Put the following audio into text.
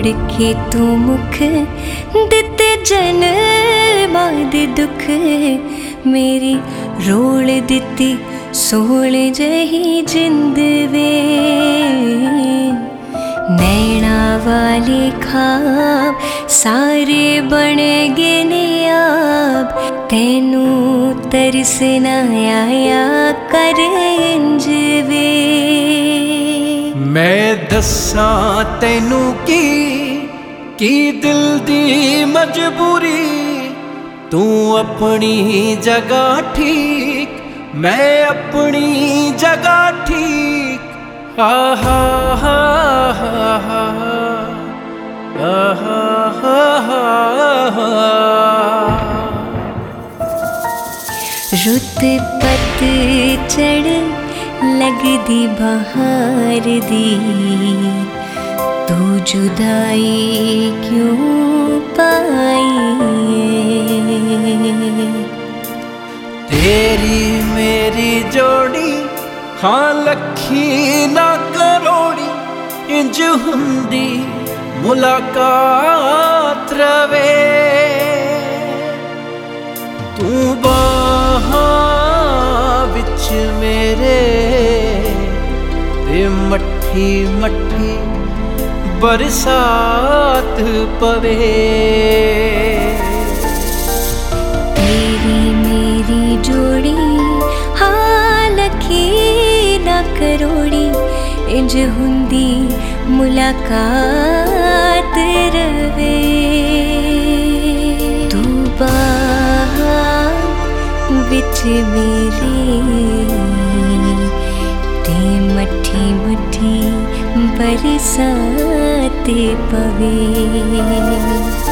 मोड़ के तू मुख दिते जन्मां दे दुख मेरी रोल दिती सोल जही जिंद वे नैना वाले ख्वाब सारे बन गए ने अब तेनू तरस ना आया कर इंज वे मैं दस्सां तैनू की दिल दी मजबूरी तू अपनी जगह ठीक मैं अपनी जगह ठीक आहा हा हा रुत पत चढ़ लगदी बहार दी तू जुदाई क्यों पाई तेरी मेरी जोड़ी हाँ लखी ना करोड़ी इंज हुंदी मुलाकात रवे तू बाहां विच मेरे ते मट्ठी मट्ठी बरसात पवे तेरी मेरी जोड़ी हाँ लखी ना करोड़ी इंज हुंदी मुलाकात रवे तू बाहां विच मेरे ते मट्ठी मट्ठी बरसात पवे।